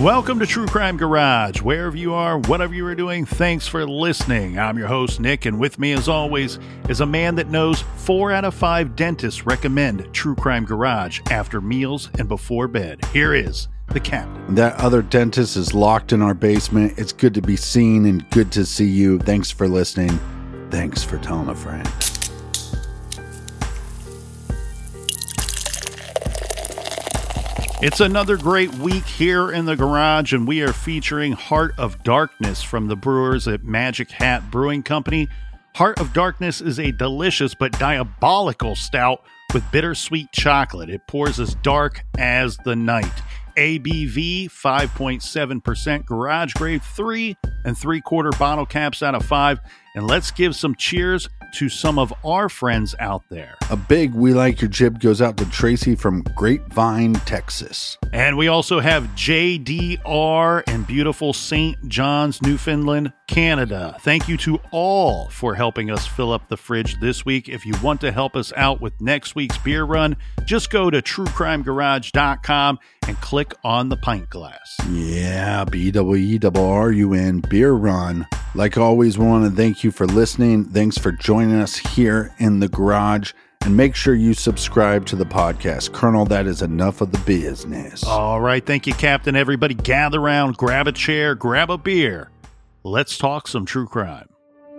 Welcome to True Crime Garage. Wherever you are, whatever you are doing, thanks for listening. I'm your host, Nick, and with me, as always, is a man that knows 4 out of 5 dentists recommend True Crime Garage after meals and before bed. Here is the captain. That other dentist is locked in our basement. It's good to be seen and good to see you. Thanks for listening. Thanks for telling a friend. It's another great week here in the garage, and we are featuring Heart of Darkness from the brewers at Magic Hat Brewing Company. Heart of Darkness is a delicious but diabolical stout with bittersweet chocolate. It pours as dark as the night. ABV 5.7%, garage grade 3 3/4 bottle caps out of 5. And let's give some cheers to some of our friends out there. A big We Like Your Jib goes out to Tracy from Grapevine, Texas. And we also have JDR in beautiful St. John's, Newfoundland, Canada. Thank you to all for helping us fill up the fridge this week. If you want to help us out with next week's beer run, just go to truecrimegarage.com and click on the pint glass. Yeah, BWERRUN, beer run. Like always, we want to thank you for listening. Thanks for joining us here in the garage. And make sure you subscribe to the podcast. Colonel, that is enough of the business. All right. Thank you, Captain. Everybody gather around, grab a chair, grab a beer. Let's talk some true crime.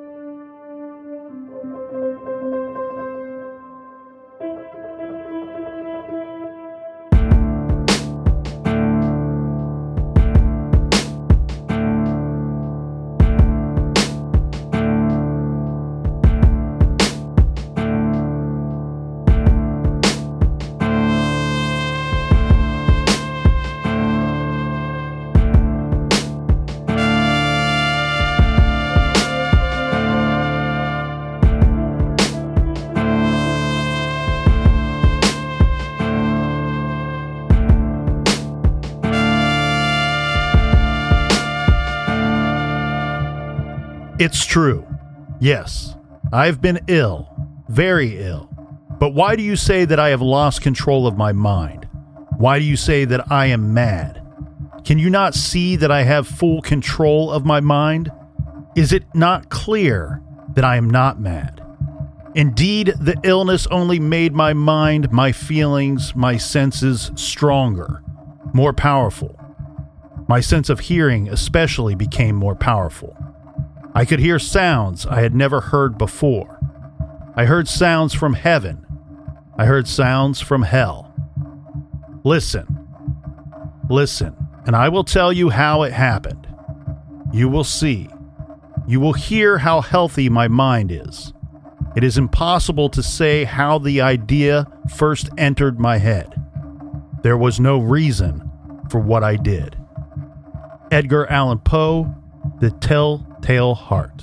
It's true. Yes, I've been ill, very ill. But why do you say that I have lost control of my mind? Why do you say that I am mad? Can you not see that I have full control of my mind? Is it not clear that I am not mad? Indeed, the illness only made my mind, my feelings, my senses stronger, more powerful. My sense of hearing especially became more powerful. I could hear sounds I had never heard before. I heard sounds from heaven. I heard sounds from hell. Listen, and I will tell you how it happened. You will see. You will hear how healthy my mind is. It is impossible to say how the idea first entered my head. There was no reason for what I did. Edgar Allan Poe, The Telltale Heart.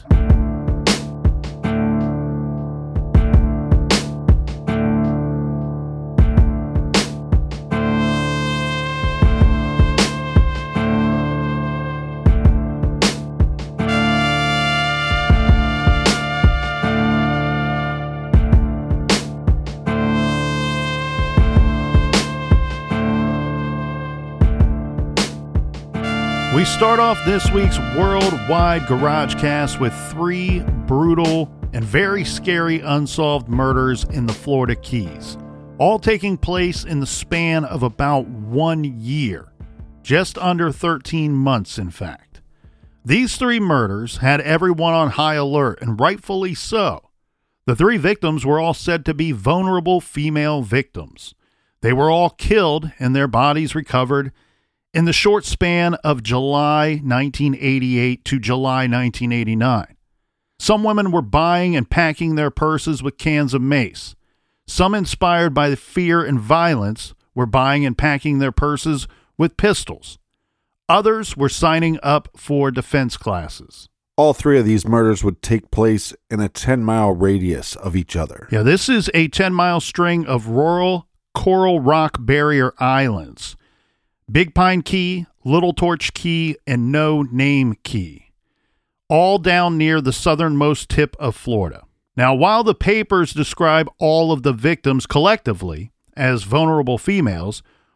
We start off this week's Worldwide Garage Cast with 3 brutal and very scary unsolved murders in the Florida Keys, all taking place in the span of about 1 year, just under 13 months, in fact. These 3 murders had everyone on high alert, and rightfully so. The 3 victims were all said to be vulnerable female victims. They were all killed and their bodies recovered in the short span of July 1988 to July 1989. Some women were buying and packing their purses with cans of mace. Some, inspired by the fear and violence, were buying and packing their purses with pistols. Others were signing up for defense classes. All 3 of these murders would take place in a 10-mile radius of each other. Yeah, this is a 10-mile string of rural Coral Rock Barrier Islands. Big Pine Key, Little Torch Key, and No Name Key, all down near the southernmost tip of Florida. Now, while the papers describe all of the victims collectively as vulnerable females,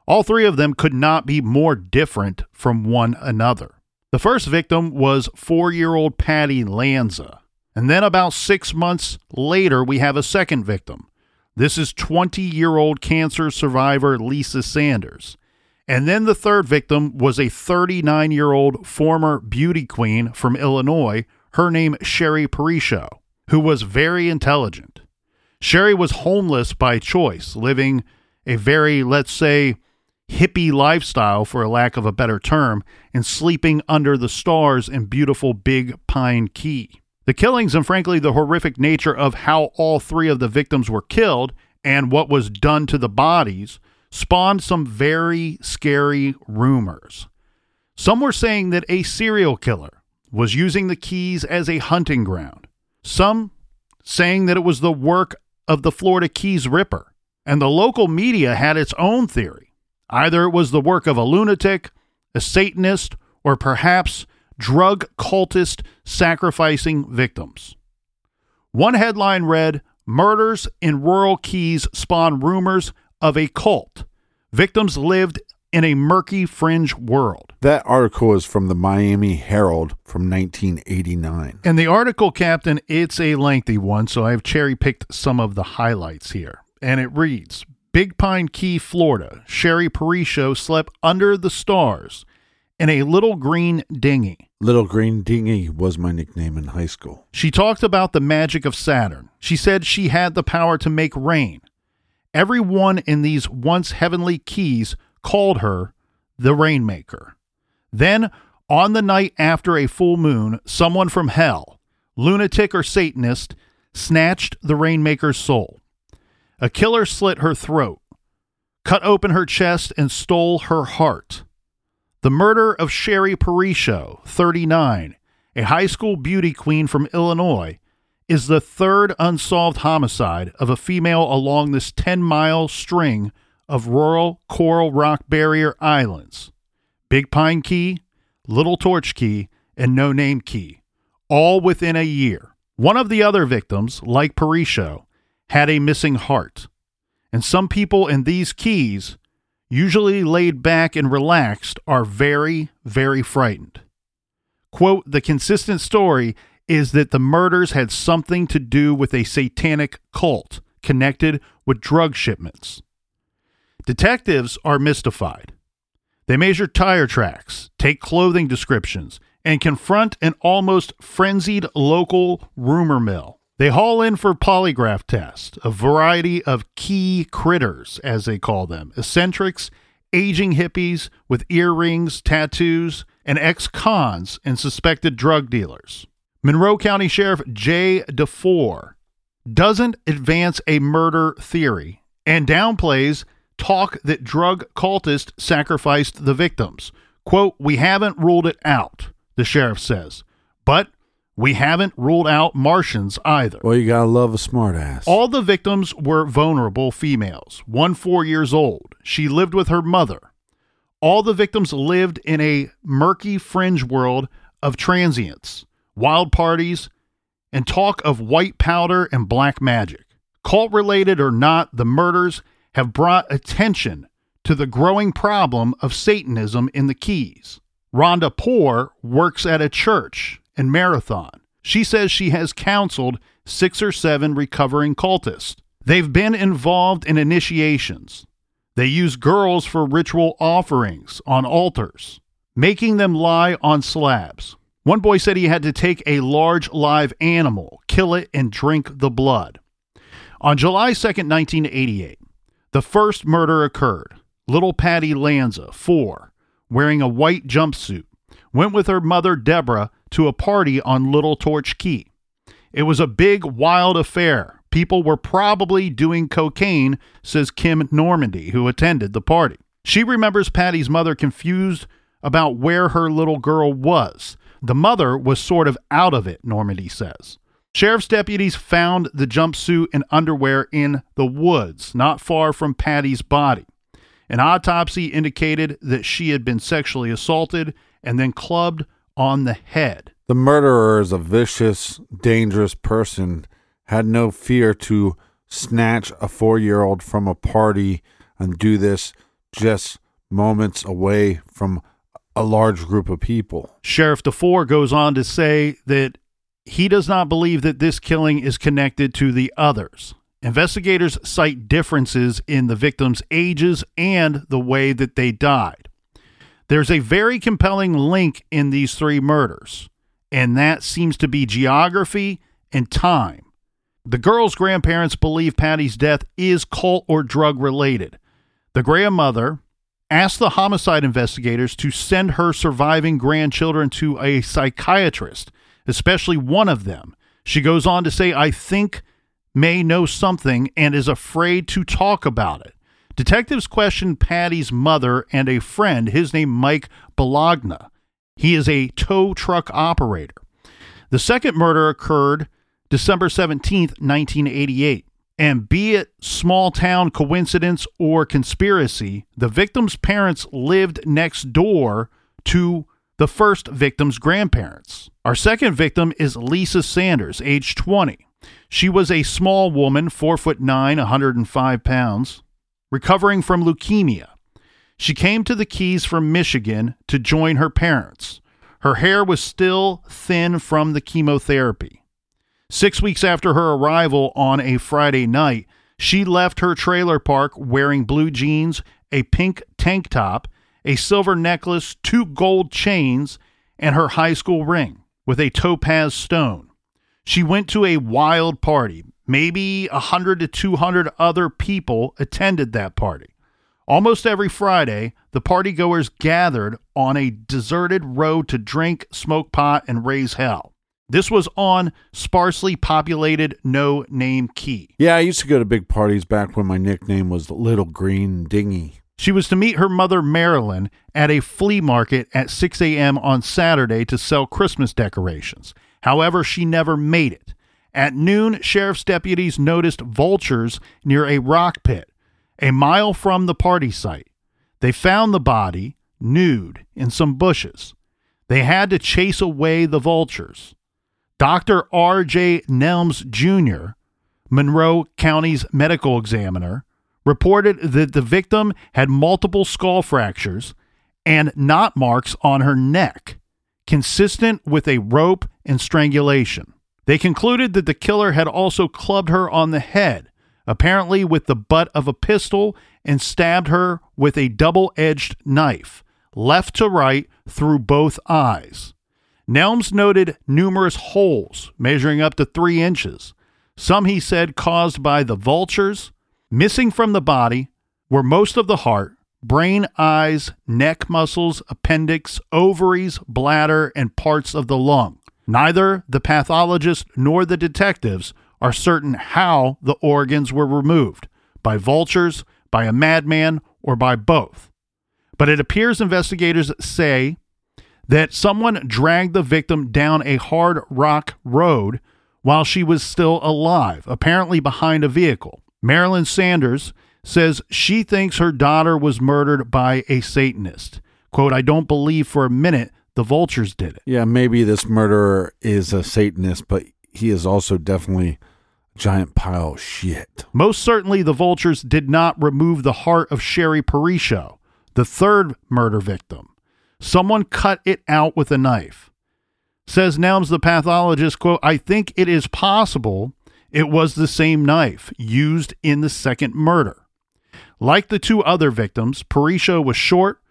All three of them could not be more different from one another. The first victim was 4-year-old Patty Lanza. And then about 6 months later, we have a second victim. This is 20-year-old cancer survivor Lisa Sanders. And then the third victim was a 39-year-old former beauty queen from Illinois, her name Sherry Parisho, who was very intelligent. Sherry was homeless by choice, living a very, let's say, hippie lifestyle, for a lack of a better term, and sleeping under the stars in beautiful Big Pine Key. The killings and frankly the horrific nature of how all three of the victims were killed and what was done to the bodies spawned some very scary rumors. Some were saying that a serial killer was using the Keys as a hunting ground. Some saying that it was the work of the Florida Keys Ripper. And the local media had its own theory. Either it was the work of a lunatic, a Satanist, or perhaps drug cultist sacrificing victims. One headline read, "Murders in Rural Keys spawn rumors of a cult. Victims lived in a murky fringe world." That article is from the Miami Herald from 1989. And the article, Captain, it's a lengthy one, so I've cherry-picked some of the highlights here. And it reads, Big Pine Key, Florida, Sherry Parisho slept under the stars in a little green dinghy. Little Green Dinghy was my nickname in high school. She talked about the magic of Saturn. She said she had the power to make rain. Everyone in these once heavenly keys called her the Rainmaker. Then, on the night after a full moon, someone from hell, lunatic or Satanist, snatched the Rainmaker's soul. A killer slit her throat, cut open her chest, and stole her heart. The murder of Sherry Parisho, 39, a high school beauty queen from Illinois, is the third unsolved homicide of a female along this 10-mile string of rural coral rock barrier islands. Big Pine Key, Little Torch Key, and No Name Key, all within a year. One of the other victims, like Parisho, had a missing heart. And some people in these keys, usually laid back and relaxed, are very, very frightened. Quote, the consistent story is that the murders had something to do with a satanic cult connected with drug shipments. Detectives are mystified. They measure tire tracks, take clothing descriptions, and confront an almost frenzied local rumor mill. They haul in for polygraph tests, a variety of key critters, as they call them, eccentrics, aging hippies with earrings, tattoos, and ex-cons and suspected drug dealers. Monroe County Sheriff Jay DeFore doesn't advance a murder theory and downplays talk that drug cultists sacrificed the victims. Quote, we haven't ruled it out, the sheriff says, but we haven't ruled out Martians either. Well, you gotta love a smartass. All the victims were vulnerable females, one 4 years old. She lived with her mother. All the victims lived in a murky fringe world of transients, wild parties, and talk of white powder and black magic. Cult-related or not, the murders have brought attention to the growing problem of Satanism in the Keys. Rhonda Poore works at a church in Marathon. She says she has counseled 6 or 7 recovering cultists. They've been involved in initiations. They use girls for ritual offerings on altars, making them lie on slabs. One boy said he had to take a large live animal, kill it, and drink the blood. On July 2nd, 1988, the first murder occurred. Little Patty Lanza, 4, wearing a white jumpsuit, went with her mother Deborah to a party on Little Torch Key. It was a big, wild affair. People were probably doing cocaine, says Kim Normandy, who attended the party. She remembers Patty's mother confused about where her little girl was. The mother was sort of out of it, Normandy says. Sheriff's deputies found the jumpsuit and underwear in the woods, not far from Patty's body. An autopsy indicated that she had been sexually assaulted and then clubbed on the head. The murderer is a vicious, dangerous person, had no fear to snatch a 4-year-old from a party and do this just moments away from a large group of people. Sheriff DeFore goes on to say that he does not believe that this killing is connected to the others. Investigators cite differences in the victims' ages and the way that they died. There's a very compelling link in these three murders, and that seems to be geography and time. The girl's grandparents believe Patty's death is cult or drug related. The grandmother asked the homicide investigators to send her surviving grandchildren to a psychiatrist, especially one of them. She goes on to say, I think may know something and is afraid to talk about it. Detectives questioned Patty's mother and a friend, his name Mike Bologna. He is a tow truck operator. The second murder occurred December 17th, 1988. And be it small town coincidence or conspiracy, the victim's parents lived next door to the first victim's grandparents. Our second victim is Lisa Sanders, age 20. She was a small woman, 4'9", 105 pounds, recovering from leukemia. She came to the Keys from Michigan to join her parents. Her hair was still thin from the chemotherapy. 6 weeks after her arrival on a Friday night, she left her trailer park wearing blue jeans, a pink tank top, a silver necklace, 2 gold chains, and her high school ring with a topaz stone. She went to a wild party. Maybe 100 to 200 other people attended that party. Almost every Friday, the partygoers gathered on a deserted road to drink, smoke pot, and raise hell. This was on sparsely populated No Name Key. Yeah, I used to go to big parties back when my nickname was Little Green Dinghy. She was to meet her mother, Marilyn, at a flea market at 6 a.m. on Saturday to sell Christmas decorations. However, she never made it. At noon, sheriff's deputies noticed vultures near a rock pit, a mile from the party site. They found the body, nude, in some bushes. They had to chase away the vultures. Dr. R.J. Nelms Jr., Monroe County's medical examiner, reported that the victim had multiple skull fractures and knot marks on her neck, consistent with a rope and strangulation. They concluded that the killer had also clubbed her on the head, apparently with the butt of a pistol, and stabbed her with a double-edged knife, left to right through both eyes. Nelms noted numerous holes measuring up to 3 inches, some, he said, caused by the vultures. Missing from the body were most of the heart, brain, eyes, neck muscles, appendix, ovaries, bladder, and parts of the lung. Neither the pathologist nor the detectives are certain how the organs were removed, by vultures, by a madman, or by both. But it appears investigators say that someone dragged the victim down a hard rock road while she was still alive, apparently behind a vehicle. Marilyn Sanders says she thinks her daughter was murdered by a Satanist. Quote, I don't believe for a minute the vultures did it. Yeah, maybe this murderer is a Satanist, but he is also definitely a giant pile of shit. Most certainly the vultures did not remove the heart of Sherry Parisho, the third murder victim. Someone cut it out with a knife. Says Nelms, the pathologist, quote, I think it is possible it was the same knife used in the second murder. Like the 2 other victims, Parisho was short,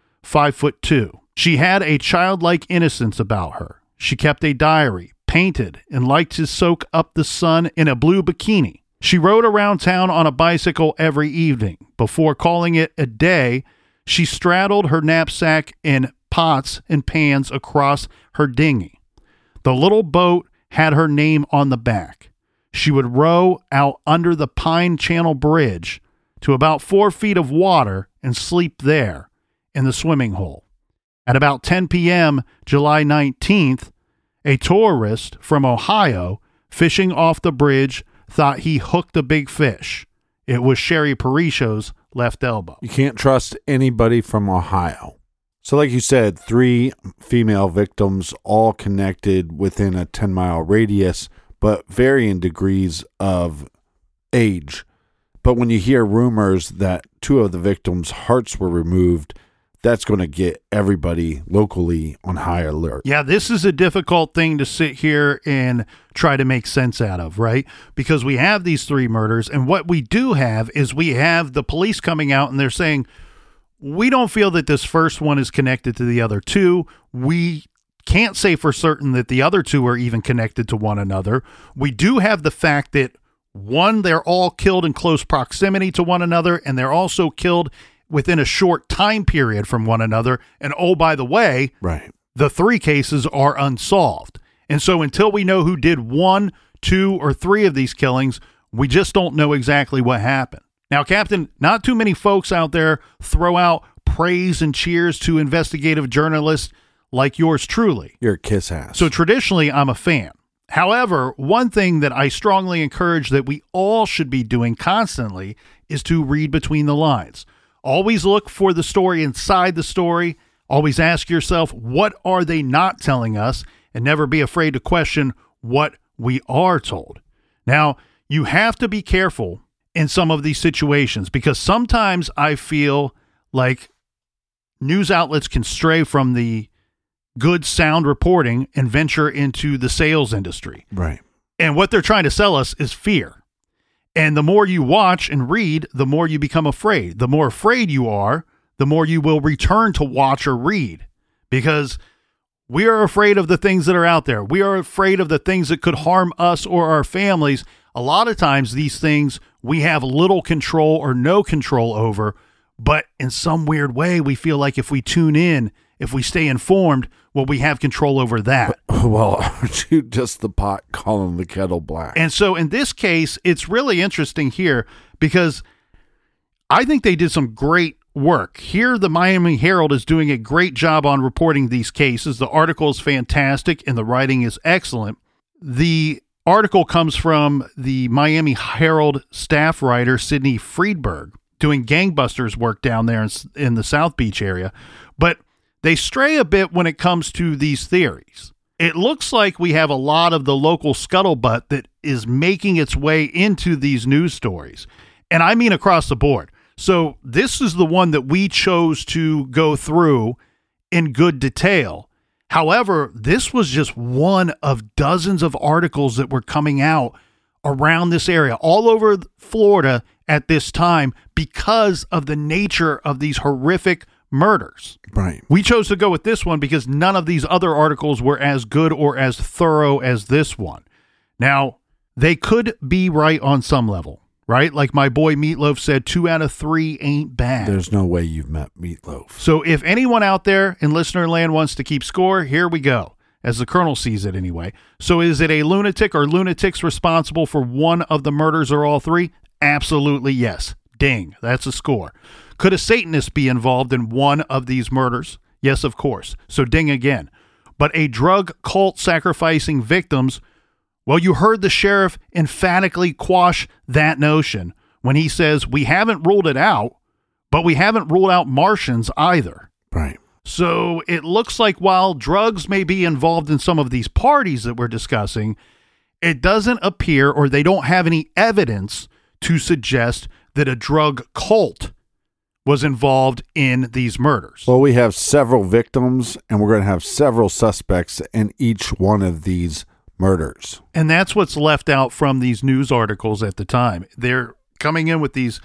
5'2". She had a childlike innocence about her. She kept a diary, painted, and liked to soak up the sun in a blue bikini. She rode around town on a bicycle every evening. Before calling it a day, she straddled her knapsack and pots and pans across her dinghy. The little boat had her name on the back. She would row out under the Pine Channel Bridge to about 4 feet of water and sleep there in the swimming hole. At about 10 p.m. July 19th, a tourist from Ohio fishing off the bridge thought he hooked a big fish. It was Sherry Parisho's left elbow. You can't trust anybody from Ohio. So like you said, 3 female victims, all connected within a 10-mile radius, but varying degrees of age. But when you hear rumors that 2 of the victims' hearts were removed, that's going to get everybody locally on high alert. Yeah, this is a difficult thing to sit here and try to make sense out of, right? Because we have these 3 murders, and what we do have is we have the police coming out and they're saying, we don't feel that this first one is connected to the other 2. We can't say for certain that the other 2 are even connected to one another. We do have the fact that, one, they're all killed in close proximity to one another, and they're also killed within a short time period from one another. And oh, by the way, right, the 3 cases are unsolved. And so until we know who did 1, 2, or 3 of these killings, we just don't know exactly what happened. Now, Captain, not too many folks out there throw out praise and cheers to investigative journalists like yours truly. You're a kiss ass. So traditionally, I'm a fan. However, one thing that I strongly encourage that we all should be doing constantly is to read between the lines. Always look for the story inside the story. Always ask yourself, what are they not telling us? And never be afraid to question what we are told. Now, you have to be careful in some of these situations because sometimes I feel like news outlets can stray from the good sound reporting and venture into the sales industry. Right. And what they're trying to sell us is fear. And the more you watch and read, the more you become afraid. The more afraid you are, the more you will return to watch or read, because we are afraid of the things that are out there. We are afraid of the things that could harm us or our families. A lot of times these things we have little control or no control over, but in some weird way, we feel like if we tune in, if we stay informed, well, we have control over that. Well, aren't you just the pot calling the kettle black? And so in this case, it's really interesting here because I think they did some great work. Here, the Miami Herald is doing a great job on reporting these cases. The article is fantastic and the writing is excellent. The article comes from the Miami Herald staff writer, Sidney Friedberg, doing gangbusters work down there in the South Beach area. But they stray a bit when it comes to these theories. It looks like we have a lot of the local scuttlebutt that is making its way into these news stories. And I mean across the board. So this is the one that we chose to go through in good detail. However, this was just one of dozens of articles that were coming out around this area, all over Florida at this time, because of the nature of these horrific murders. Right. We chose to go with this one because none of these other articles were as good or as thorough as this one. Now, they could be right on some level, right? Like my boy Meatloaf said, 2 out of 3 ain't bad. There's no way you've met Meatloaf. So if anyone out there in listener land wants to keep score, here we go, as the Colonel sees it anyway. So is it a lunatic or lunatics responsible for one of the murders or all 3? Absolutely yes. Ding. That's a score. Could a Satanist be involved in one of these murders? Yes, of course. So ding again. But a drug cult sacrificing victims, well, you heard the sheriff emphatically quash that notion when he says, we haven't ruled it out, but we haven't ruled out Martians either. Right. So it looks like while drugs may be involved in some of these parties that we're discussing, it doesn't appear, or they don't have any evidence to suggest that a drug cult was involved in these murders. Well, we have several victims, and we're going to have several suspects in each one of these murders. And that's what's left out from these news articles at the time. They're coming in with these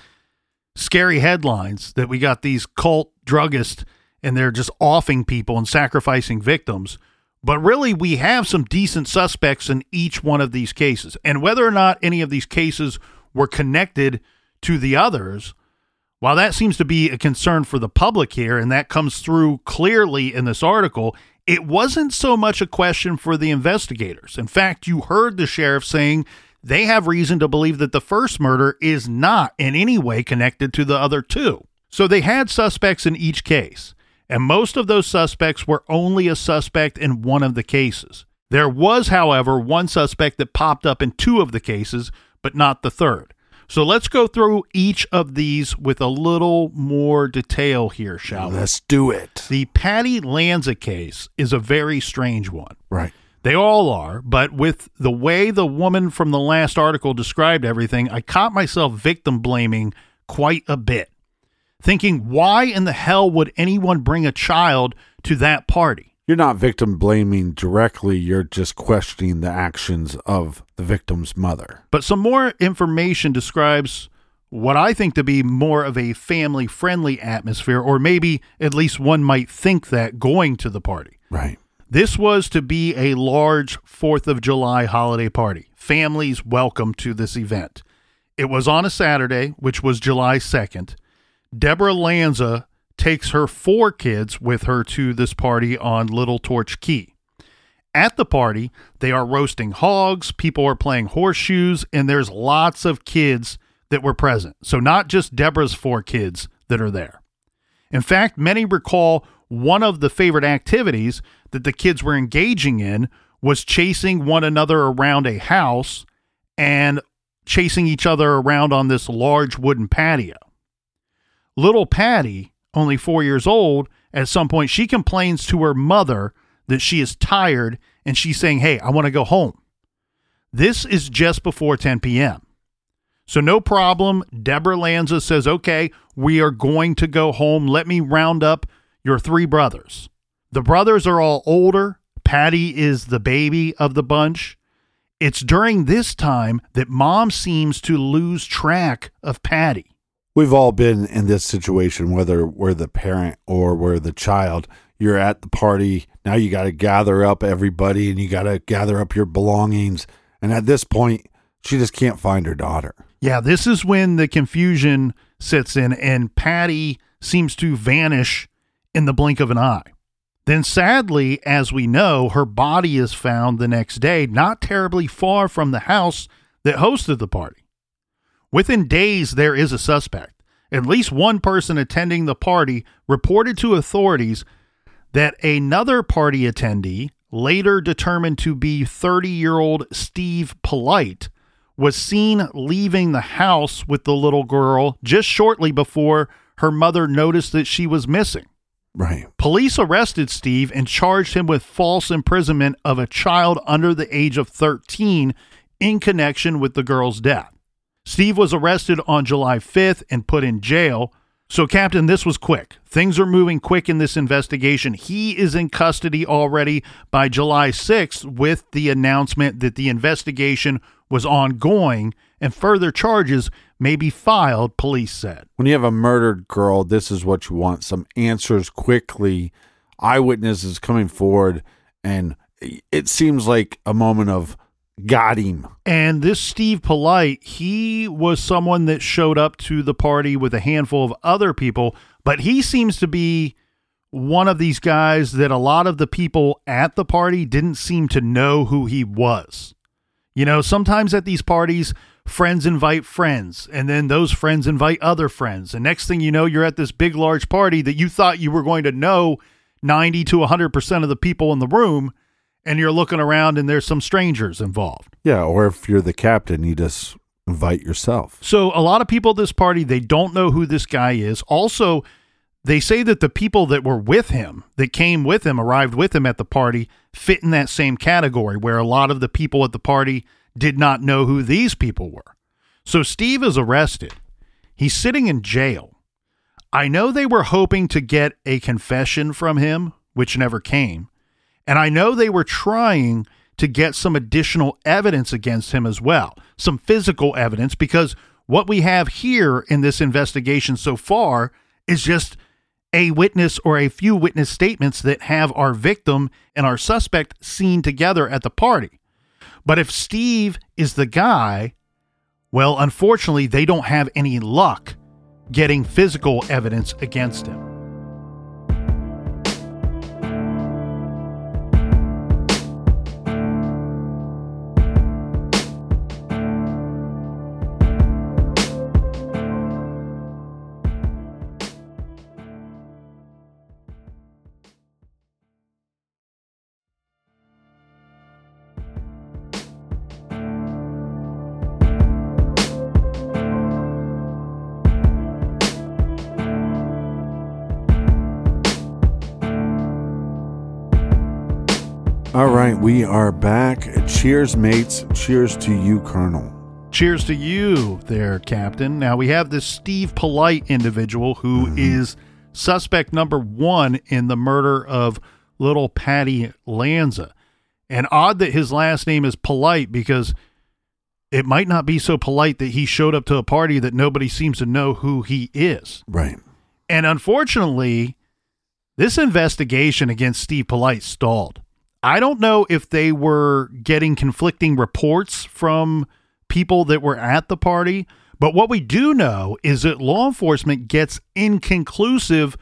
scary headlines that we got these cult druggists, and they're just offing people and sacrificing victims. But really, we have some decent suspects in each one of these cases. And whether or not any of these cases were connected to the others, while that seems to be a concern for the public here, and that comes through clearly in this article, it wasn't so much a question for the investigators. In fact, you heard the sheriff saying they have reason to believe that the first murder is not in any way connected to the other 2. So they had suspects in each case, and most of those suspects were only a suspect in one of the cases. There was, however, one suspect that popped up in 2 of the cases, but not the third. So let's go through each of these with a little more detail here, shall we? Let's do it. The Patty Lanza case is a very strange one. Right. They all are, but with the way the woman from the last article described everything, I caught myself victim blaming quite a bit, thinking, why in the hell would anyone bring a child to that party? You're not victim blaming directly. You're just questioning the actions of the victim's mother. But some more information describes what I think to be more of a family-friendly atmosphere, or maybe at least one might think that going to the party. Right. This was to be a large 4th of July holiday party. Families welcome to this event. It was on a Saturday, which was July 2nd. Deborah Lanza takes her 4 kids with her to this party on Little Torch Key. At the party, they are roasting hogs, people are playing horseshoes, and there's lots of kids that were present. So not just Deborah's 4 kids that are there. In fact, many recall one of the favorite activities that the kids were engaging in was chasing one another around a house and chasing each other around on this large wooden patio. Little Patty, only 4 years old, at some point she complains to her mother that she is tired and she's saying, hey, I want to go home. This is just before 10 p.m. So no problem. Deborah Lanza says, okay, we are going to go home. Let me round up your 3 brothers. The brothers are all older. Patty is the baby of the bunch. It's during this time that mom seems to lose track of Patty. We've all been in this situation, whether we're the parent or we're the child. You're at the party. Now you got to gather up everybody and you got to gather up your belongings. And at this point, she just can't find her daughter. Yeah, this is when the confusion sits in and Patty seems to vanish in the blink of an eye. Then sadly, as we know, her body is found the next day, not terribly far from the house that hosted the party. Within days, there is a suspect. At least one person attending the party reported to authorities that another party attendee, later determined to be 30-year-old Steve Polite, was seen leaving the house with the little girl just shortly before her mother noticed that she was missing. Right. Police arrested Steve and charged him with false imprisonment of a child under the age of 13 in connection with the girl's death. Steve was arrested on July 5th and put in jail. So, Captain, this was quick. Things are moving quick in this investigation. He is in custody already by July 6th with the announcement that the investigation was ongoing and further charges may be filed, police said. When you have a murdered girl, this is what you want. Some answers quickly. Eyewitnesses coming forward, and it seems like a moment of got him. And this Steve Polite, he was someone that showed up to the party with a handful of other people, but he seems to be one of these guys that a lot of the people at the party didn't seem to know who he was. You know, sometimes at these parties, friends invite friends, and then those friends invite other friends. And next thing you know, you're at this big, large party that you thought you were going to know 90 to 100% of the people in the room, and you're looking around and there's some strangers involved. Yeah, or if you're the captain, you just invite yourself. So a lot of people at this party, they don't know who this guy is. Also, they say that the people that were with him, that came with him, arrived with him at the party, fit in that same category where a lot of the people at the party did not know who these people were. So Steve is arrested. He's sitting in jail. I know they were hoping to get a confession from him, which never came. And I know they were trying to get some additional evidence against him as well, some physical evidence, because what we have here in this investigation so far is just a witness or a few witness statements that have our victim and our suspect seen together at the party. But if Steve is the guy, well, unfortunately, they don't have any luck getting physical evidence against him. All right, we are back. Cheers, mates. Cheers to you, Colonel. Cheers to you there, Captain. Now, we have this Steve Polite individual who is suspect number 1 in the murder of little Patty Lanza. And odd that his last name is Polite, because it might not be so polite that he showed up to a party that nobody seems to know who he is. Right. And unfortunately, this investigation against Steve Polite stalled. I don't know if they were getting conflicting reports from people that were at the party, but what we do know is that law enforcement gets inconclusive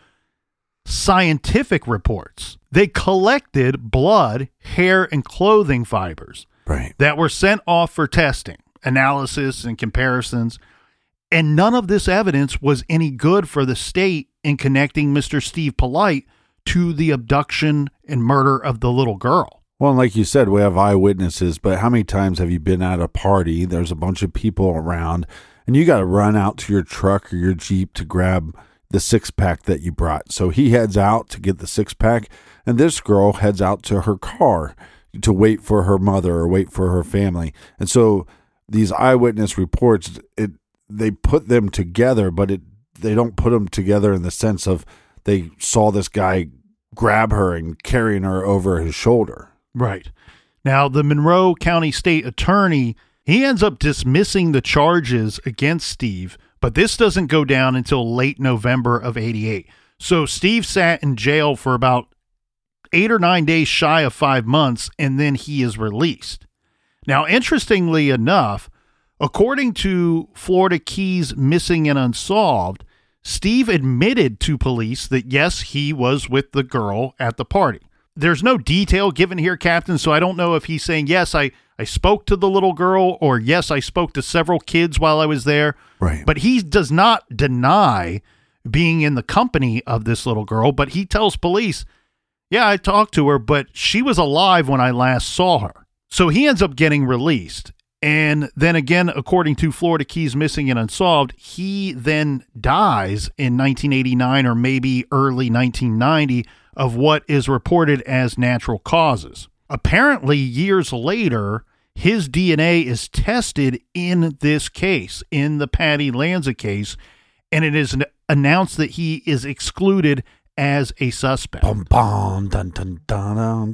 scientific reports. They collected blood, hair, and clothing fibers that were sent off for testing, analysis, and comparisons, and none of this evidence was any good for the state in connecting Mr. Steve Polite to the abduction and murder of the little girl. Well, and like you said, we have eyewitnesses, but how many times have you been at a party? There's a bunch of people around, and you got to run out to your truck or your Jeep to grab the 6-pack that you brought. So he heads out to get the 6-pack, and this girl heads out to her car to wait for her mother or wait for her family. And so these eyewitness reports, they put them together, but they don't put them together in the sense of they saw this guy grab her and carrying her over his shoulder. Right. Now, the Monroe County State Attorney, he ends up dismissing the charges against Steve, but this doesn't go down until late November of 88. So Steve sat in jail for about 8 or 9 days shy of 5 months, and then he is released. Now, interestingly enough, according to Florida Keys Missing and Unsolved, Steve admitted to police that, yes, he was with the girl at the party. There's no detail given here, Captain, so I don't know if he's saying, yes, I spoke to the little girl, or yes, I spoke to several kids while I was there. Right. But he does not deny being in the company of this little girl, but he tells police, yeah, I talked to her, but she was alive when I last saw her. So he ends up getting released. And then again, according to Florida Keys Missing and Unsolved, he then dies in 1989 or maybe early 1990 of what is reported as natural causes. Apparently, years later, his DNA is tested in this case, in the Patty Lanza case, and it is announced that he is excluded as a suspect. Bum, bum, dun, dun, dun, dun,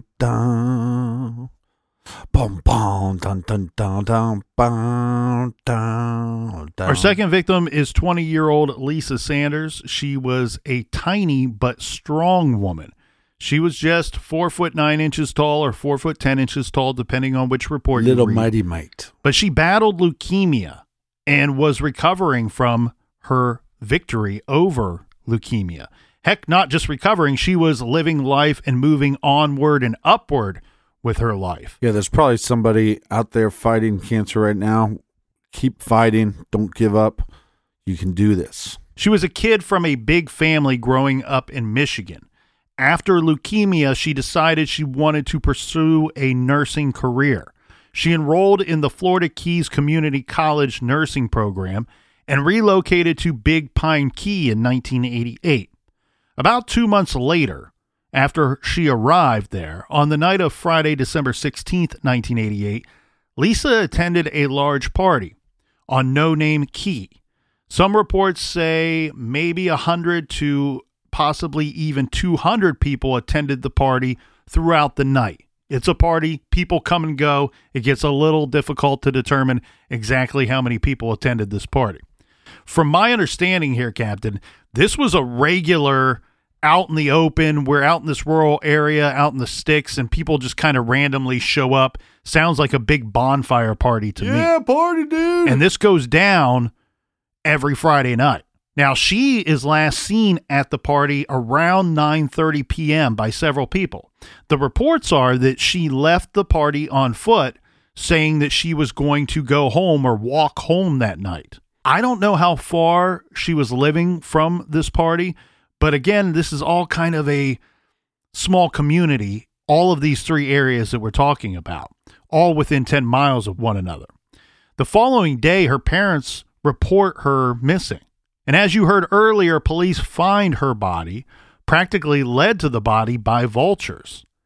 dun. Bum, bum, dun, dun, dun, dun, bum, dun, dun. Our second victim is 20-year-old Lisa Sanders. She was a tiny but strong woman. She was just 4 foot 9 inches tall or 4 foot 10 inches tall, depending on which report you read. Little mighty mite. But she battled leukemia and was recovering from her victory over leukemia. Heck, not just recovering, she was living life and moving onward and upward with her life. Yeah, there's probably somebody out there fighting cancer right now. Keep fighting. Don't give up. You can do this. She was a kid from a big family growing up in Michigan. After leukemia, she decided she wanted to pursue a nursing career. She enrolled in the Florida Keys Community College nursing program and relocated to Big Pine Key in 1988. About 2 months later, after she arrived there, on the night of Friday, December 16th, 1988, Lisa attended a large party on No Name Key. Some reports say maybe 100 to possibly even 200 people attended the party throughout the night. It's a party, people come and go. It gets a little difficult to determine exactly how many people attended this party. From my understanding here, Captain, this was a regular out in the open. We're out in this rural area, out in the sticks, and people just kind of randomly show up. Sounds like a big bonfire party to me. Yeah, party, dude. And this goes down every Friday night. Now, she is last seen at the party around 9:30 p.m. by several people. The reports are that she left the party on foot, saying that she was going to go home or walk home that night. I don't know how far she was living from this party, but again, this is all kind of a small community, all of these three areas that we're talking about, all within 10 miles of one another. The following day, her parents report her missing. And as you heard earlier, police find her body, practically led to the body by vultures.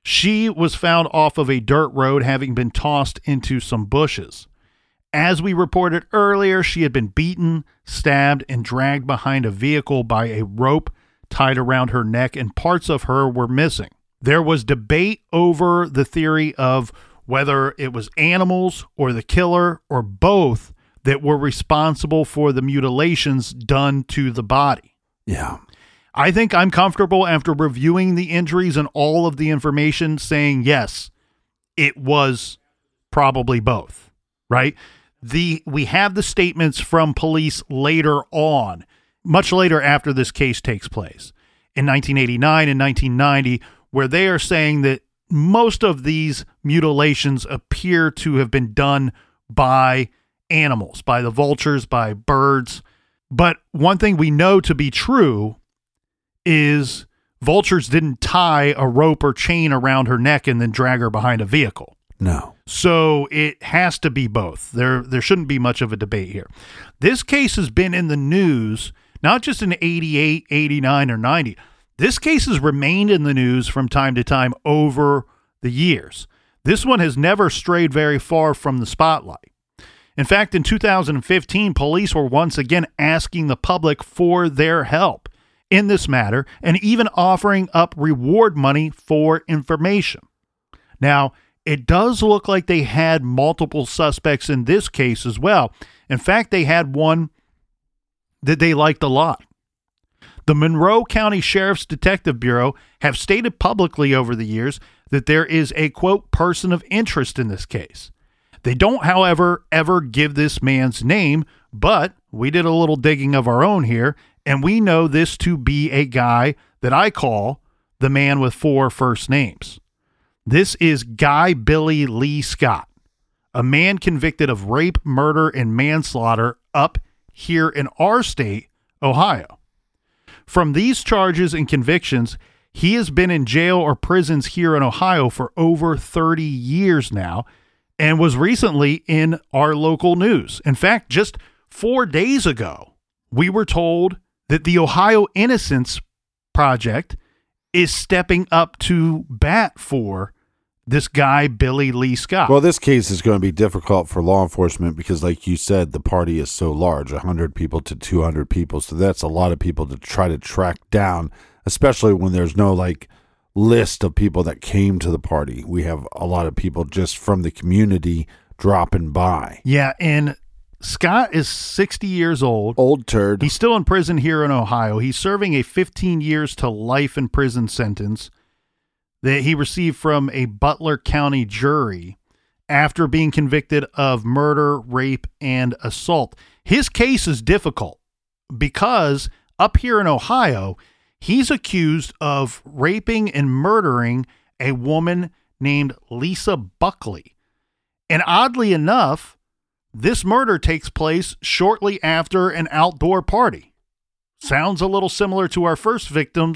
She was found off of a dirt road, having been tossed into some bushes. As we reported earlier, she had been beaten, stabbed, and dragged behind a vehicle by a rope tied around her neck, and parts of her were missing. There was debate over the theory of whether it was animals or the killer or both that were responsible for the mutilations done to the body. Yeah. I think I'm comfortable after reviewing the injuries and all of the information saying, yes, it was probably both, right? We have the statements from police later on, much later after this case takes place, in 1989 and 1990, where they are saying that most of these mutilations appear to have been done by animals, by the vultures, by birds. But one thing we know to be true is vultures didn't tie a rope or chain around her neck and then drag her behind a vehicle. No. So it has to be both. There shouldn't be much of a debate here. This case has been in the news, not just in 88, 89, or 90. This case has remained in the news from time to time over the years. This one has never strayed very far from the spotlight. In fact, in 2015, police were once again asking the public for their help in this matter and even offering up reward money for information. Now, it does look like they had multiple suspects in this case as well. In fact, they had one that they liked a lot. The Monroe County Sheriff's Detective Bureau have stated publicly over the years that there is a, quote, person of interest in this case. They don't, however, ever give this man's name, but we did a little digging of our own here, and we know this to be a guy that I call the man with 4 first names. This is Guy Billy Lee Scott, a man convicted of rape, murder, and manslaughter up here in our state, Ohio. From these charges and convictions, he has been in jail or prisons here in Ohio for over 30 years now and was recently in our local news. In fact, just 4 days ago, we were told that the Ohio Innocence Project is stepping up to bat for this guy, Billy Lee Scott. Well, this case is going to be difficult for law enforcement because, like you said, the party is so large, 100 people to 200 people. So that's a lot of people to try to track down, especially when there's no list of people that came to the party. We have a lot of people just from the community dropping by. Yeah, and Scott is 60 years old. Old turd. He's still in prison here in Ohio. He's serving a 15 years to life in prison sentence that he received from a Butler County jury after being convicted of murder, rape, and assault. His case is difficult because up here in Ohio, he's accused of raping and murdering a woman named Lisa Buckley. And oddly enough, this murder takes place shortly after an outdoor party. Sounds a little similar to our first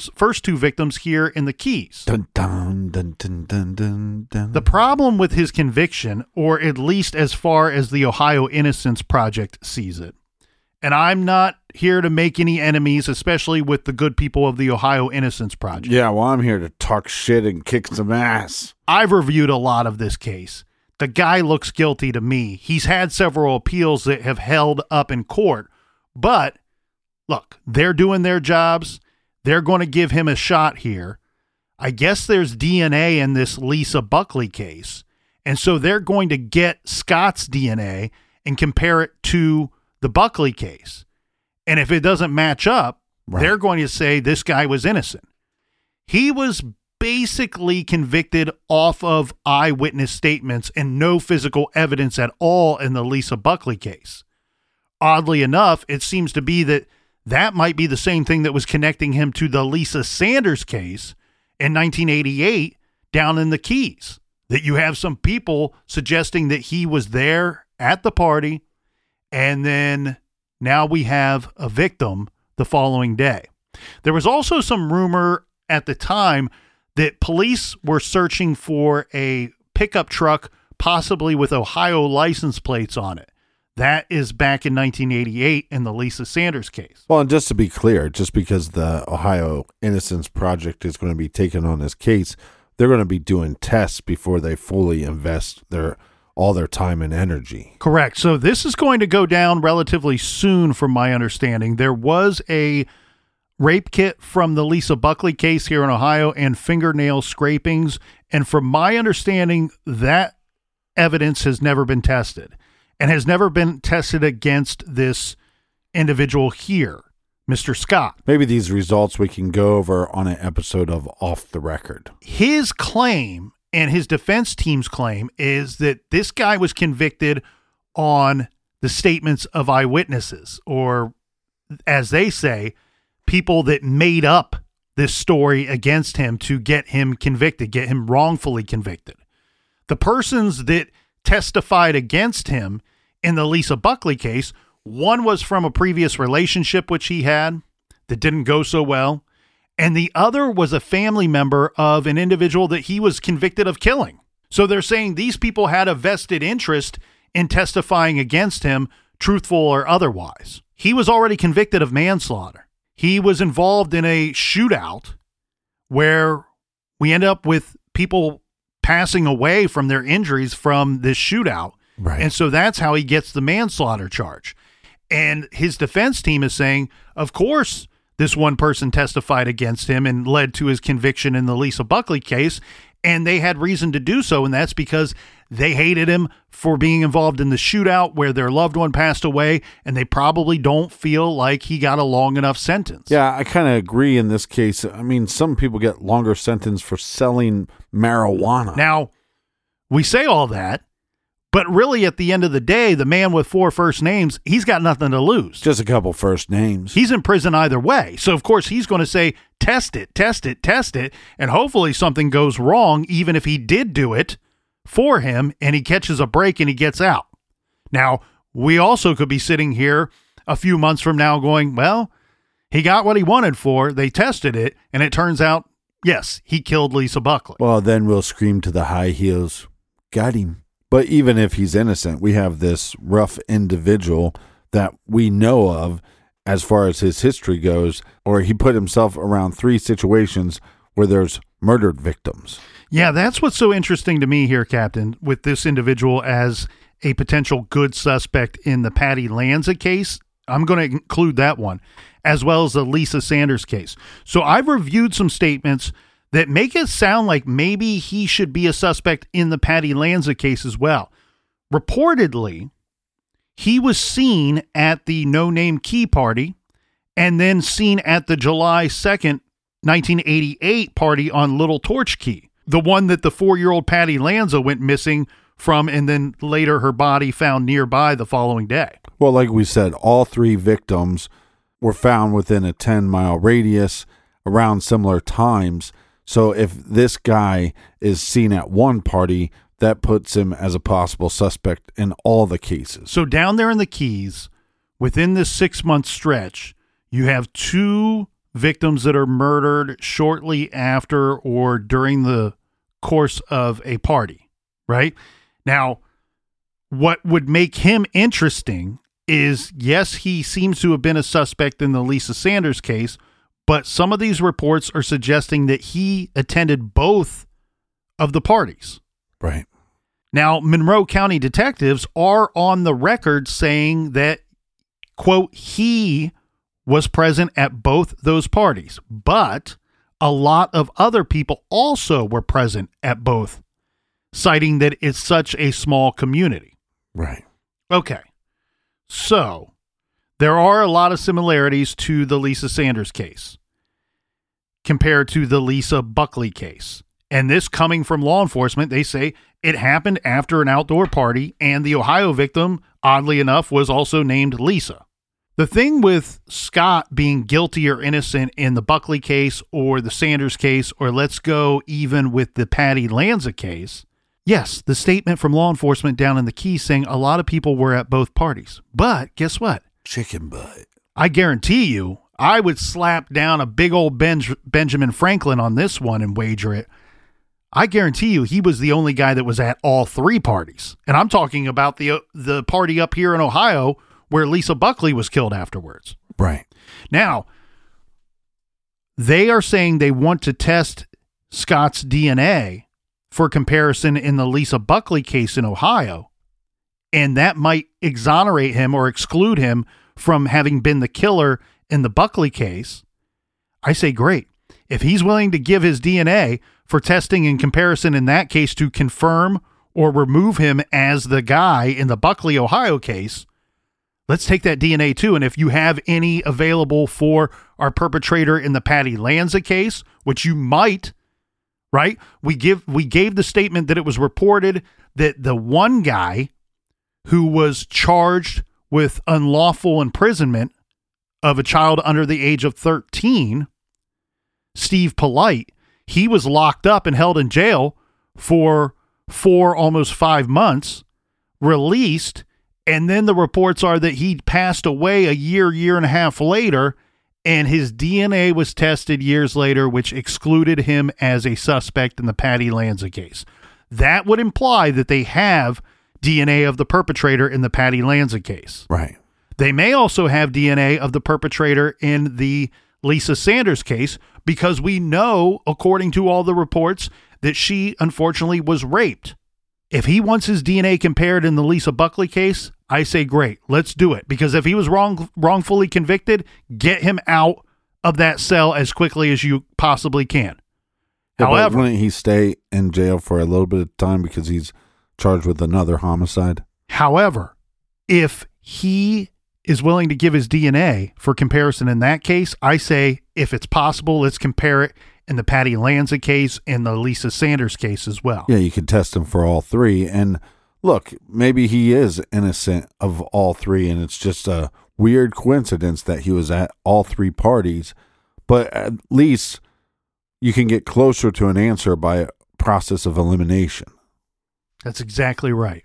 2 victims here in the Keys. Dun, dun, dun, dun, dun, dun, dun. The problem with his conviction, or at least as far as the Ohio Innocence Project sees it, and I'm not here to make any enemies, especially with the good people of the Ohio Innocence Project. Yeah, well, I'm here to talk shit and kick some ass. I've reviewed a lot of this case. The guy looks guilty to me. He's had several appeals that have held up in court, but look, they're doing their jobs. They're going to give him a shot here. I guess there's DNA in this Lisa Buckley case. And so they're going to get Scott's DNA and compare it to the Buckley case. And if it doesn't match up, they're going to say this guy was innocent. He was basically convicted off of eyewitness statements and no physical evidence at all in the Lisa Buckley case. Oddly enough, it seems to be that might be the same thing that was connecting him to the Lisa Sanders case in 1988 down in the Keys. That you have some people suggesting that he was there at the party, and then now we have a victim the following day. There was also some rumor at the time that police were searching for a pickup truck, possibly with Ohio license plates on it. That is back in 1988 in the Lisa Sanders case. Well, and just to be clear, just because the Ohio Innocence Project is going to be taking on this case they're going to be doing tests before they fully invest all their time and energy. Correct. So this is going to go down relatively soon, from my understanding. There was a rape kit from the Lisa Buckley case here in Ohio and fingernail scrapings. And from my understanding, that evidence has never been tested and has never been tested against this individual here, Mr. Scott. Maybe these results we can go over on an episode of Off the Record. His claim and his defense team's claim is that this guy was convicted on the statements of eyewitnesses, or as they say, people that made up this story against him to get him convicted, get him wrongfully convicted. The persons that testified against him in the Lisa Buckley case, one was from a previous relationship which he had that didn't go so well, and the other was a family member of an individual that he was convicted of killing. So they're saying these people had a vested interest in testifying against him, truthful or otherwise. He was already convicted of manslaughter. He was involved in a shootout where we end up with people passing away from their injuries from this shootout. Right. And so that's how he gets the manslaughter charge. And his defense team is saying, of course, this one person testified against him and led to his conviction in the Lisa Buckley case. And they had reason to do so. And that's because they hated him for being involved in the shootout where their loved one passed away. And they probably don't feel like he got a long enough sentence. Yeah, I kind of agree in this case. I mean, some people get longer sentence for selling marijuana. Now, we say all that, but really at the end of the day, the man with 4 first names, he's got nothing to lose. Just a couple first names. He's in prison either way. So, of course, he's going to say, test it, test it, test it. And hopefully something goes wrong, even if he did do it for him and he catches a break and he gets out. Now, we also could be sitting here a few months from now going, well, he got what he wanted for. They tested it. And it turns out, yes, he killed Lisa Buckley. Well, then we'll scream to the high heels, got him. But even if he's innocent, we have this rough individual that we know of as far as his history goes, or he put himself around 3 situations where there's murdered victims. Yeah, that's what's so interesting to me here, Captain, with this individual as a potential good suspect in the Patty Lanza case. I'm going to include that one, as well as the Lisa Sanders case. So I've reviewed some statements that make it sound like maybe he should be a suspect in the Patty Lanza case as well. Reportedly, he was seen at the No Name Key party and then seen at the July 2nd, 1988 party on Little Torch Key, the one that the 4-year-old Patty Lanza went missing from and then later her body found nearby the following day. Well, like we said, all 3 victims were found within a 10-mile radius around similar times. So if this guy is seen at one party, that puts him as a possible suspect in all the cases. So down there in the Keys, within this 6-month stretch, you have 2 victims that are murdered shortly after or during the course of a party, right? Now, what would make him interesting is, yes, he seems to have been a suspect in the Lisa Sanders case, but some of these reports are suggesting that he attended both of the parties. Right. Now, Monroe County detectives are on the record saying that, quote, he was present at both those parties, but a lot of other people also were present at both, citing that it's such a small community. Right. Okay. So there are a lot of similarities to the Lisa Sanders case compared to the Lisa Buckley case. And this coming from law enforcement, they say it happened after an outdoor party, and the Ohio victim, oddly enough, was also named Lisa. The thing with Scott being guilty or innocent in the Buckley case or the Sanders case, or let's go even with the Patty Lanza case, yes, the statement from law enforcement down in the Keys saying a lot of people were at both parties. But guess what? Chicken butt. I guarantee you, I would slap down a big old Benjamin Franklin on this one and wager it. I guarantee you he was the only guy that was at all 3 parties. And I'm talking about the party up here in Ohio where Lisa Buckley was killed afterwards. Right. Now, they are saying they want to test Scott's DNA for comparison in the Lisa Buckley case in Ohio, and that might exonerate him or exclude him from having been the killer in the Buckley case, I say great. If he's willing to give his DNA for testing in comparison in that case to confirm or remove him as the guy in the Buckley, Ohio case, let's take that DNA too. And if you have any available for our perpetrator in the Patty Lanza case, which you might, right? We gave the statement that it was reported that the one guy who was charged with unlawful imprisonment of a child under the age of 13, Steve Polite, he was locked up and held in jail for 4, almost 5 months, released, and then the reports are that he passed away a year and a half later, and his DNA was tested years later, which excluded him as a suspect in the Patty Lanza case. That would imply that they have DNA of the perpetrator in the Patty Lanza case. Right. They may also have DNA of the perpetrator in the Lisa Sanders case, because we know, according to all the reports, that she unfortunately was raped. If he wants his DNA compared in the Lisa Buckley case, I say great, let's do it. Because if he was wrongfully convicted, get him out of that cell as quickly as you possibly can. Yeah, However, wouldn't he stay in jail for a little bit of time because he's charged with another homicide? However, if he is willing to give his DNA for comparison in that case, I say, if it's possible, let's compare it in the Patty Lanza case and the Lisa Sanders case as well. Yeah, you can test him for all three. And look, maybe he is innocent of all three, and it's just a weird coincidence that he was at all three parties. But at least you can get closer to an answer by a process of elimination. That's exactly right.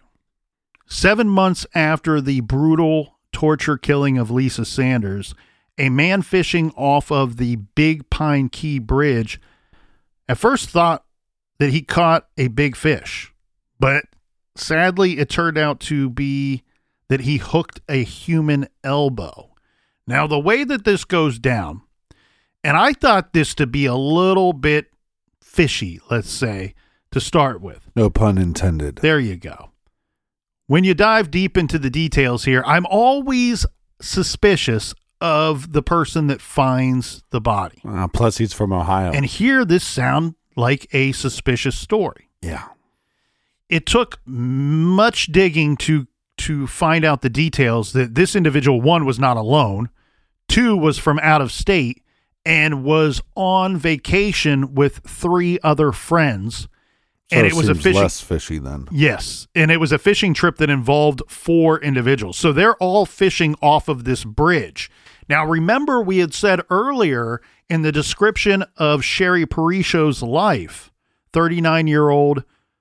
7 months after the brutal torture killing of Lisa Sanders, a man fishing off of the Big Pine Key Bridge at first thought that he caught a big fish, but sadly it turned out to be that he hooked a human elbow. Now, the way that this goes down, and I thought this to be a little bit fishy, let's say, to start with. No pun intended. There you go. When you dive deep into the details here, I'm always suspicious of the person that finds the body. Plus, he's from Ohio. And here, this sounds like a suspicious story. Yeah. It took much digging to find out the details that this individual, one, was not alone, two, was from out of state, and was on vacation with 3 other friends. So and it was a fishing, less fishy then. Yes, and it was a fishing trip that involved 4 individuals. So they're all fishing off of this bridge. Now, remember, we had said earlier in the description of Sherry Parisho's life, 39-year-old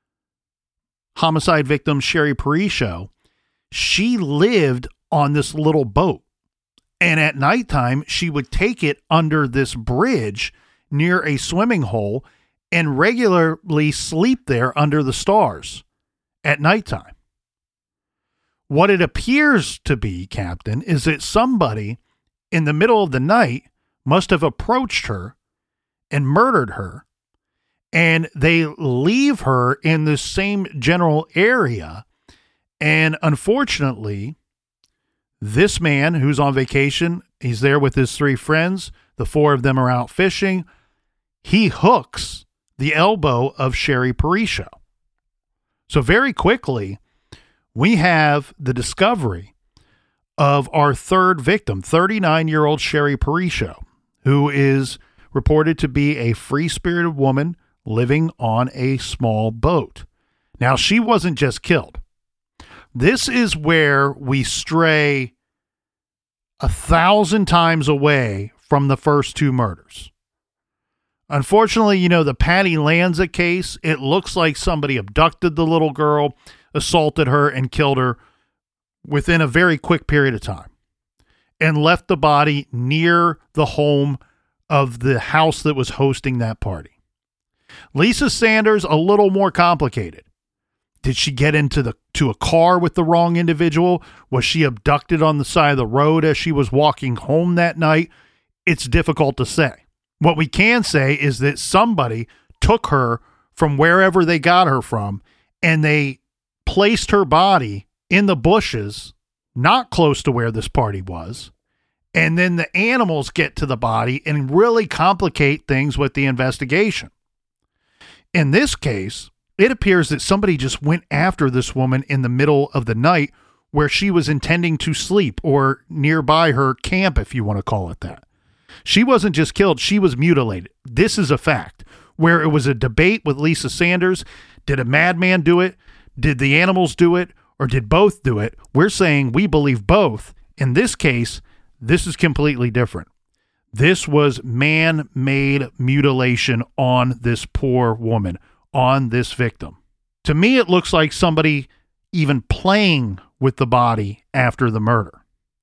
homicide victim Sherry Parisho, she lived on this little boat. And at nighttime, she would take it under this bridge near a swimming hole and regularly sleep there under the stars at nighttime. What it appears to be, Captain, is that somebody in the middle of the night must have approached her and murdered her, and they leave her in the same general area. And unfortunately, this man who's on vacation, he's there with his 3 friends. The 4 of them are out fishing. He hooks the elbow of Sherry Parisho. So very quickly, we have the discovery of our 3rd victim, 39-year-old Sherry Parisho, who is reported to be a free-spirited woman living on a small boat. Now, she wasn't just killed. This is where we stray 1,000 times away from the first 2 murders. Unfortunately, the Patty Lanza case, it looks like somebody abducted the little girl, assaulted her, and killed her within a very quick period of time, and left the body near the home of the house that was hosting that party. Lisa Sanders, a little more complicated. Did she get into a car with the wrong individual? Was she abducted on the side of the road as she was walking home that night? It's difficult to say. What we can say is that somebody took her from wherever they got her from, and they placed her body in the bushes, not close to where this party was. And then the animals get to the body and really complicate things with the investigation. In this case, it appears that somebody just went after this woman in the middle of the night where she was intending to sleep, or nearby her camp, if you want to call it that. She wasn't just killed, she was mutilated. This is a fact. Where it was a debate with Lisa Sanders, did a madman do it? Did the animals do it? Or did both do it? We're saying we believe both. In this case, this is completely different. This was man-made mutilation on this poor woman, on this victim. To me, it looks like somebody even playing with the body after the murder.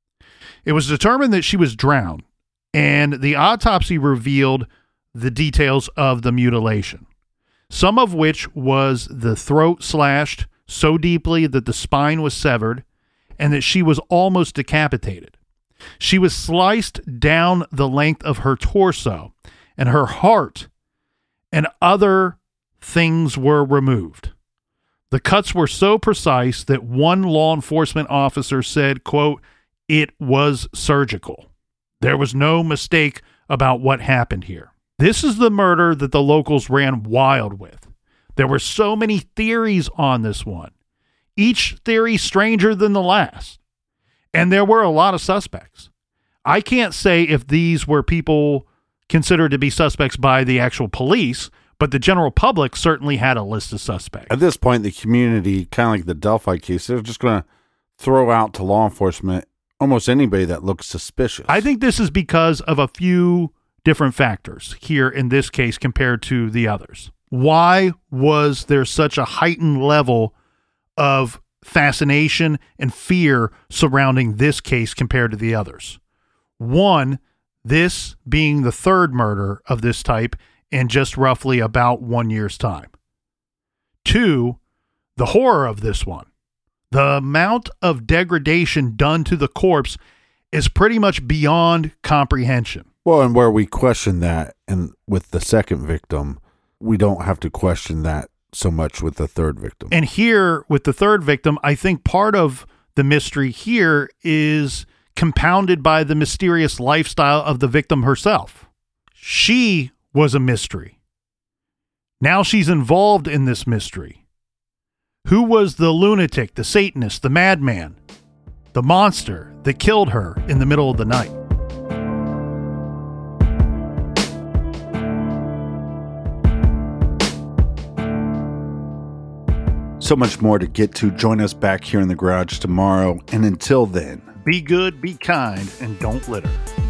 It was determined that she was drowned, and the autopsy revealed the details of the mutilation, some of which was the throat slashed so deeply that the spine was severed and that she was almost decapitated. She was sliced down the length of her torso, and her heart and other things were removed. The cuts were so precise that one law enforcement officer said, quote, "It was surgical. There was no mistake about what happened here." This is the murder that the locals ran wild with. There were so many theories on this one, each theory stranger than the last. And there were a lot of suspects. I can't say if these were people considered to be suspects by the actual police, but the general public certainly had a list of suspects. At this point, the community, kind of like the Delphi case, they're just going to throw out to law enforcement almost anybody that looks suspicious. I think this is because of a few different factors here in this case compared to the others. Why was there such a heightened level of fascination and fear surrounding this case compared to the others? One, this being the third murder of this type in just roughly about 1 year's time. Two, the horror of this one. The amount of degradation done to the corpse is pretty much beyond comprehension. Well, and where we question that, and with the second victim, we don't have to question that so much with the third victim. And here, with the third victim, I think part of the mystery here is compounded by the mysterious lifestyle of the victim herself. She was a mystery. Now she's involved in this mystery. Who was the lunatic, the Satanist, the madman, the monster that killed her in the middle of the night? So much more to get to. Join us back here in the garage tomorrow. And until then, be good, be kind, and don't litter.